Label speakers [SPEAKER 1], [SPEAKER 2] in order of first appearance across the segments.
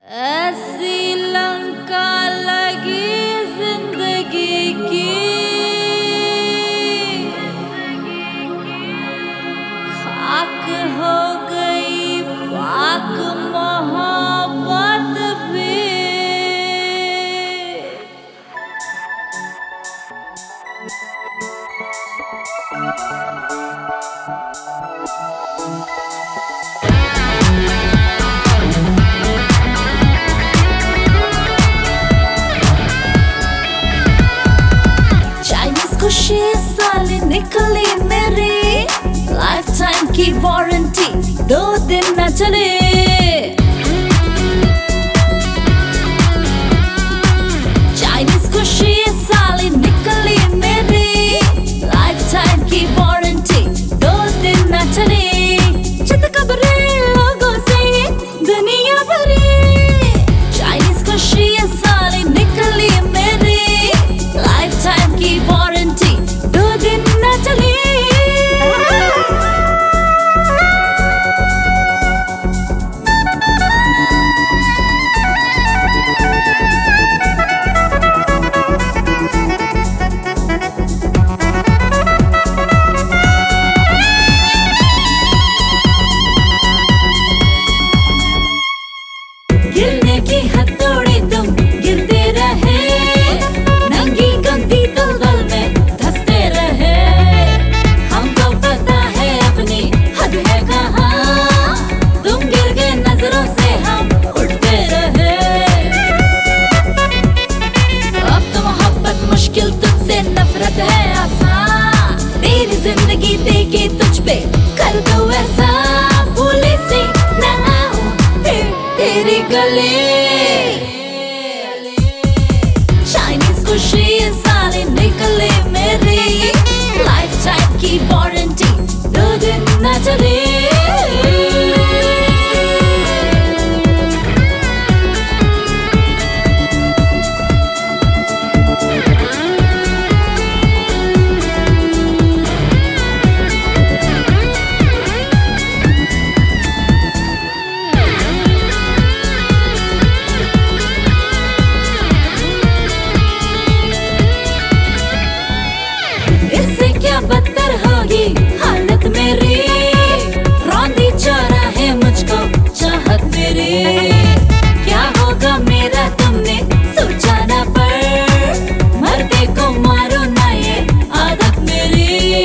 [SPEAKER 1] ऐसी लंका लगी जिंदगी की, खाक हो गई पाक मोहब्बत भी। खुशी साली निकली मेरी, लाइफ टाइम की वारंटी 2 दिन न चले। चाइनीज खुशी साली निकली मेरी, लाइफ टाइम की वारंटी 2 दिन न चले। चित खबरे लोगों से दुनिया भरी, चाइनीज खुशी साली निकली मेरी, लाइफ टाइम की वारंटी 2 दिन न चली। गिरने की हथौड़ी तुम गिरते रहे, नंगी गंदी दलदल में धंसते रहे। हमको पता है अपनी हद है कहाँ, तुम गिर गए नजरों से हम उठते रहे। अब तो मोहब्बत मुश्किल, तुझसे नफरत है आसान, तेरी जिंदगी देके तुझ पे कर दो ऐसा, भूले से न आऊं फिर तेरी गले। चाइनीज खुशी साली निकले मेरी, लाइफ टाइम की वारंटी 2 दिन न चले। इससे क्या बदतर होगी हालत मेरी, रौंदी चौराहे मुझको चाहत मेरी। क्या होगा मेरा तुमने सोचा ना, पर मरते को मारो ना ये आदत मेरी।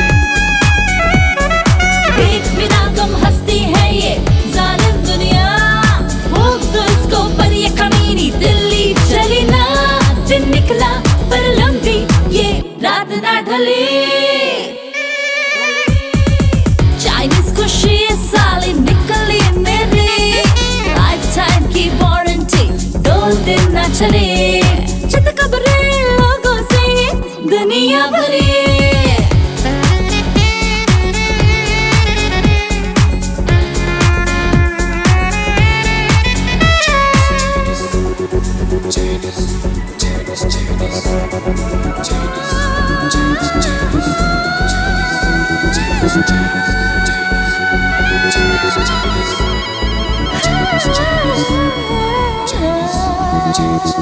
[SPEAKER 1] देख बिना तुम हंसती है ये जालिम दुनिया, भूख तो इसको पर ये कमीनी दिल्ली चली ना। दिन निकला पर लंबी ये रात ना ढली, चाइनीज खुशी साली निकली मेरी, लाइफ टाइम की वारंटी 2 दिन न चले। चित खबरे लोगों से दुनिया भरी,
[SPEAKER 2] Chinese